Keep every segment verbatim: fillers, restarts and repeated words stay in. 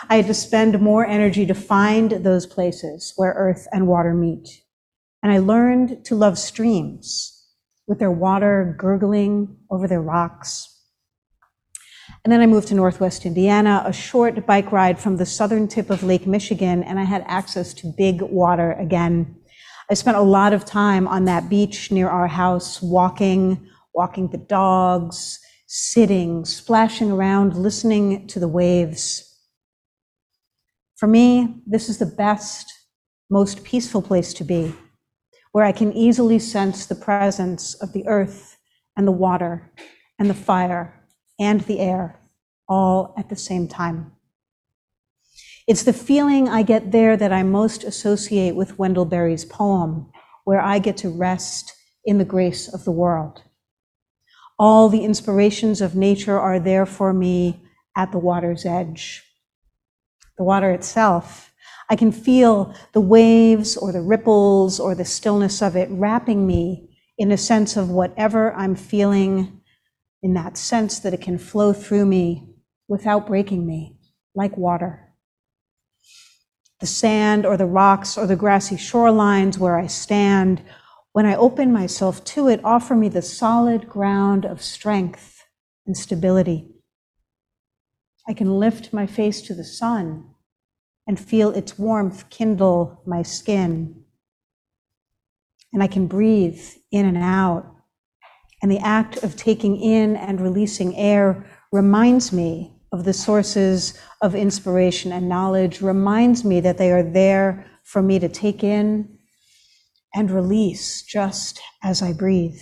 I had to spend more energy to find those places where earth and water meet. And I learned to love streams with their water gurgling over their rocks. And then I moved to Northwest Indiana, a short bike ride from the southern tip of Lake Michigan, and I had access to big water again. I spent a lot of time on that beach near our house, walking, walking the dogs, sitting, splashing around, listening to the waves. For me, this is the best, most peaceful place to be, where I can easily sense the presence of the earth and the water and the fire and the air, all at the same time. It's the feeling I get there that I most associate with Wendell Berry's poem, where I get to rest in the grace of the world. All the inspirations of nature are there for me at the water's edge. The water itself, I can feel the waves or the ripples or the stillness of it wrapping me in a sense of whatever I'm feeling, in that sense that it can flow through me without breaking me, like water. The sand or the rocks or the grassy shorelines where I stand, when I open myself to it, offer me the solid ground of strength and stability. I can lift my face to the sun and feel its warmth kindle my skin. And I can breathe in and out. And the act of taking in and releasing air reminds me of the sources of inspiration and knowledge, reminds me that they are there for me to take in and release just as I breathe.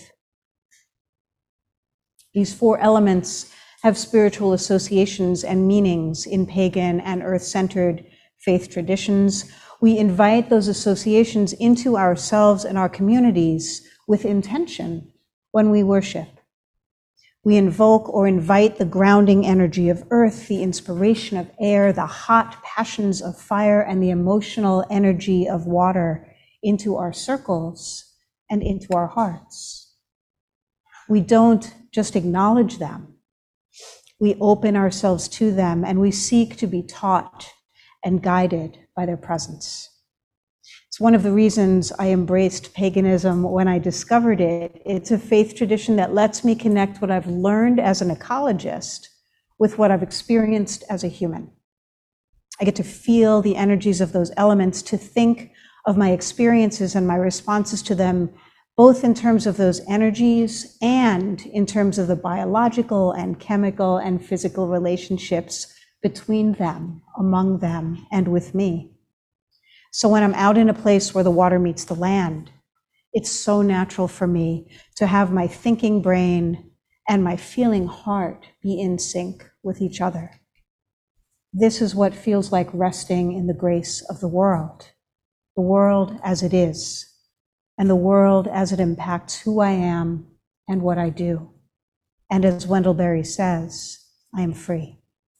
These four elements have spiritual associations and meanings in pagan and earth-centered faith traditions. We invite those associations into ourselves and our communities with intention when we worship. We invoke or invite the grounding energy of earth, the inspiration of air, the hot passions of fire, and the emotional energy of water into our circles and into our hearts. We don't just acknowledge them. We open ourselves to them, and we seek to be taught and guided by their presence. It's one of the reasons I embraced paganism when I discovered it. It's a faith tradition that lets me connect what I've learned as an ecologist with what I've experienced as a human. I get to feel the energies of those elements, to think of my experiences and my responses to them, both in terms of those energies and in terms of the biological and chemical and physical relationships between them, among them, and with me. So when I'm out in a place where the water meets the land, it's so natural for me to have my thinking brain and my feeling heart be in sync with each other. This is what feels like resting in the grace of the world, the world as it is, and the world as it impacts who I am and what I do. And as Wendell Berry says, I am free.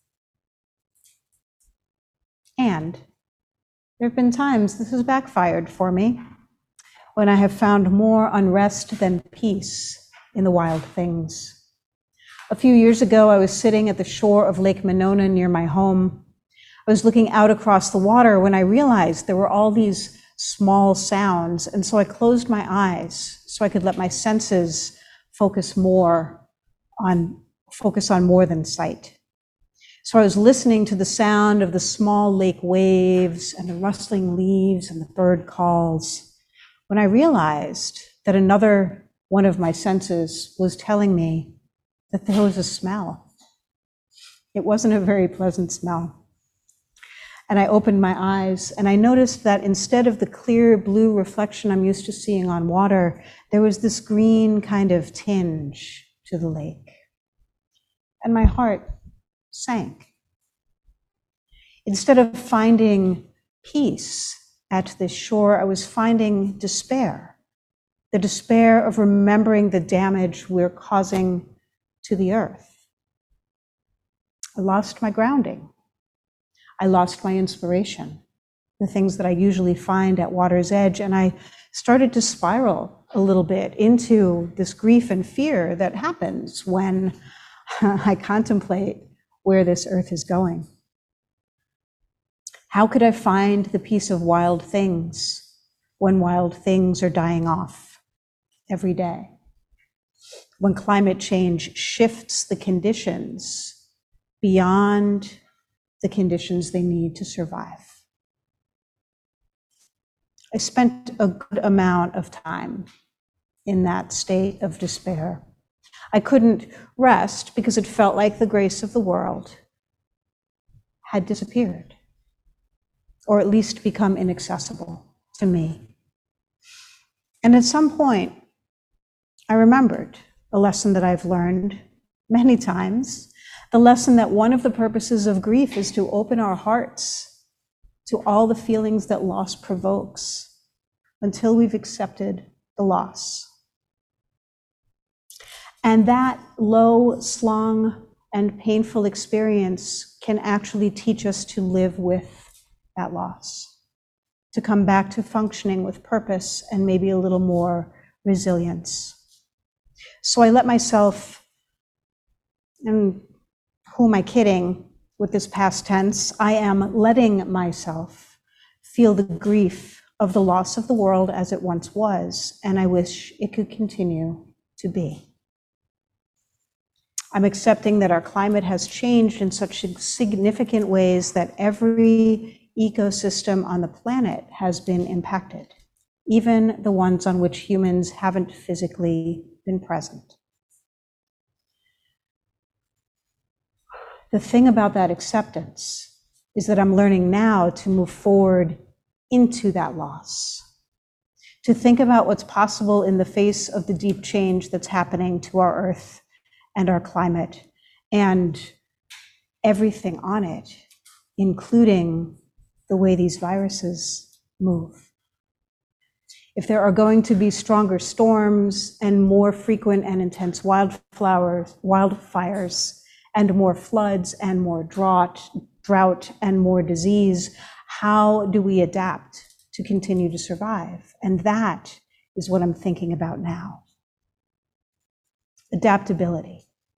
And there have been times this has backfired for me, when I have found more unrest than peace in the wild things. A few years ago, I was sitting at the shore of Lake Monona near my home. I was looking out across the water when I realized there were all these small sounds, and so I closed my eyes so I could let my senses focus more on, focus on more than sight. So I was listening to the sound of the small lake waves and the rustling leaves and the bird calls when I realized that another one of my senses was telling me that there was a smell. It wasn't a very pleasant smell. And I opened my eyes and I noticed that instead of the clear blue reflection I'm used to seeing on water, there was this green kind of tinge to the lake. And my heart sank. Instead of finding peace at this shore, I was finding despair, the despair of remembering the damage we're causing to the earth. I lost my grounding. I lost my inspiration, the things that I usually find at water's edge, and I started to spiral a little bit into this grief and fear that happens when I contemplate where this earth is going. How could I find the peace of wild things when wild things are dying off every day? When climate change shifts the conditions beyond the conditions they need to survive. I spent a good amount of time in that state of despair. I couldn't rest because it felt like the grace of the world had disappeared, or at least become inaccessible to me. And at some point, I remembered a lesson that I've learned many times, the lesson that one of the purposes of grief is to open our hearts to all the feelings that loss provokes until we've accepted the loss. And that low slung and painful experience can actually teach us to live with that loss, to come back to functioning with purpose and maybe a little more resilience. So I let myself, and who am I kidding with this past tense? I am letting myself feel the grief of the loss of the world as it once was, and I wish it could continue to be. I'm accepting that our climate has changed in such significant ways that every ecosystem on the planet has been impacted, even the ones on which humans haven't physically been present. The thing about that acceptance is that I'm learning now to move forward into that loss, to think about what's possible in the face of the deep change that's happening to our Earth and our climate and everything on it, including the way these viruses move. If there are going to be stronger storms and more frequent and intense wildflowers, wildfires, and more floods and more drought, drought and more disease, how do we adapt to continue to survive? And that is what I'm thinking about now. Adaptability.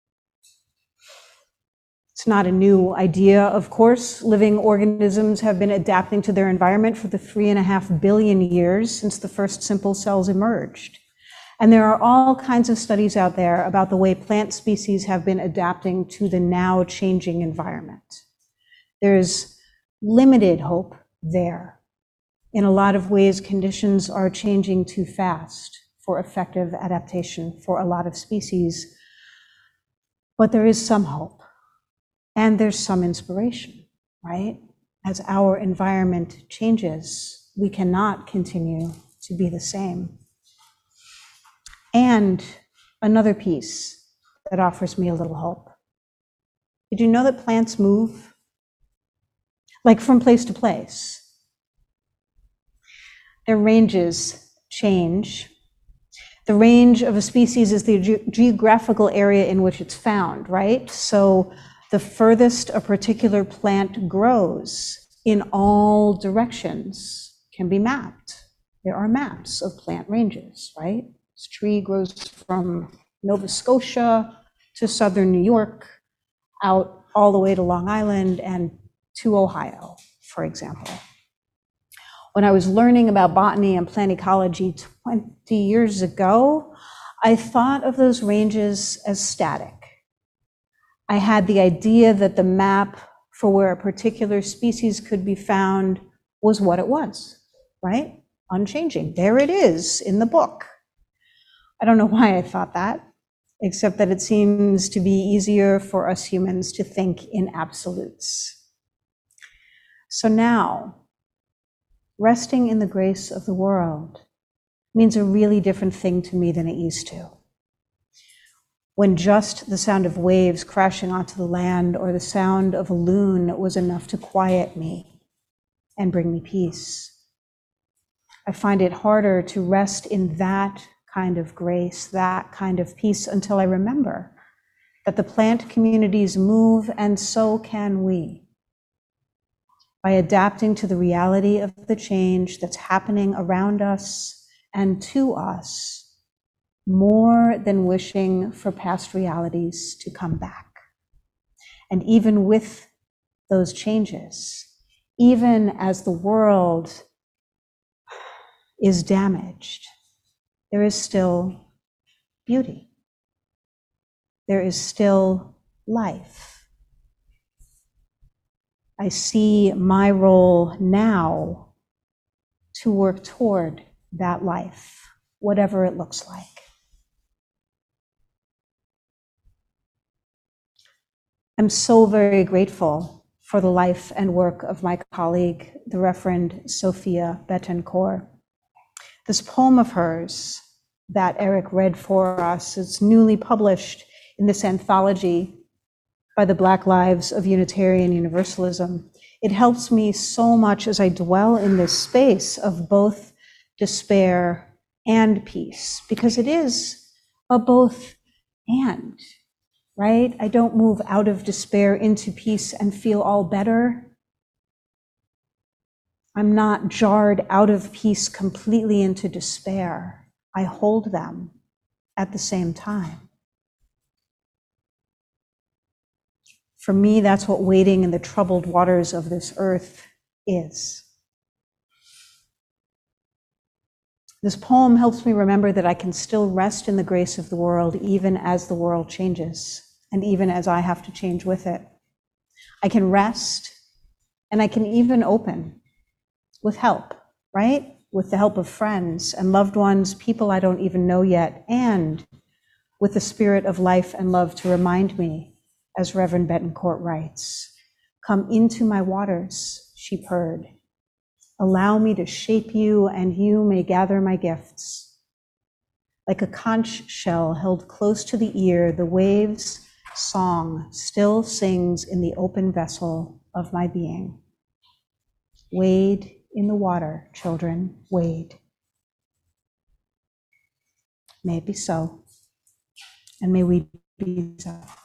It's not a new idea, of course. Living organisms have been adapting to their environment for the three and a half billion years since the first simple cells emerged. And there are all kinds of studies out there about the way plant species have been adapting to the now changing environment. There's limited hope there. In a lot of ways, conditions are changing too fast for effective adaptation for a lot of species. But there is some hope. And there's some inspiration, right? As our environment changes, we cannot continue to be the same. And another piece that offers me a little hope. Did you know that plants move? Like from place to place. Their ranges change. The range of a species is the ge- geographical area in which it's found, right? So the furthest a particular plant grows in all directions can be mapped. There are maps of plant ranges, right? This tree grows from Nova Scotia to southern New York, out all the way to Long Island and to Ohio, for example. When I was learning about botany and plant ecology twenty years ago, I thought of those ranges as static. I had the idea that the map for where a particular species could be found was what it was, right? Unchanging. There it is in the book. I don't know why I thought that, except that it seems to be easier for us humans to think in absolutes. So now, resting in the grace of the world means a really different thing to me than it used to. When just the sound of waves crashing onto the land or the sound of a loon was enough to quiet me and bring me peace. I find it harder to rest in that kind of grace, that kind of peace, until I remember that the plant communities move, and so can we. By adapting to the reality of the change that's happening around us and to us, more than wishing for past realities to come back. And even with those changes, even as the world is damaged, there is still beauty. There is still life. I see my role now to work toward that life, whatever it looks like. I'm so very grateful for the life and work of my colleague, the Reverend Sophia Bettencourt. This poem of hers that Eric read for us is newly published in this anthology by the Black Lives of Unitarian Universalism. It helps me so much as I dwell in this space of both despair and peace, because it is a both and, right? I don't move out of despair into peace and feel all better. I'm not jarred out of peace completely into despair. I hold them at the same time. For me, that's what wading in the troubled waters of this earth is. This poem helps me remember that I can still rest in the grace of the world even as the world changes and even as I have to change with it. I can rest and I can even open with help, right? With the help of friends and loved ones, people I don't even know yet, and with the spirit of life and love to remind me, as Reverend Bettencourt writes, "Come into my waters," she purred. "Allow me to shape you, and you may gather my gifts." Like a conch shell held close to the ear, the waves' song still sings in the open vessel of my being. Wade in the water, children, wade. May it be so, and may we be so.